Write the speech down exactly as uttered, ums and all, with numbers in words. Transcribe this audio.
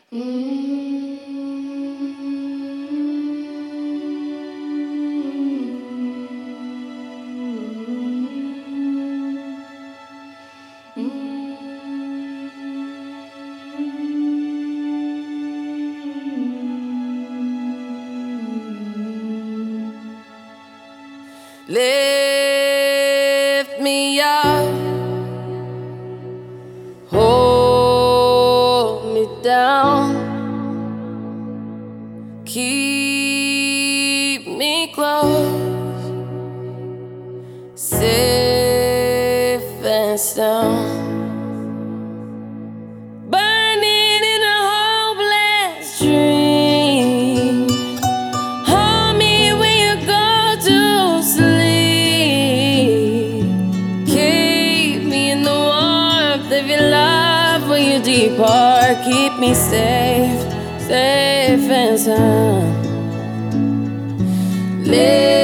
Lift me up, hold me down, keep me close, safe and sound. Burning in a hopeless dream, hold me when you go to sleep. Keep me in the warmth of your love when you depart. Keep me safe, safe and sound. Live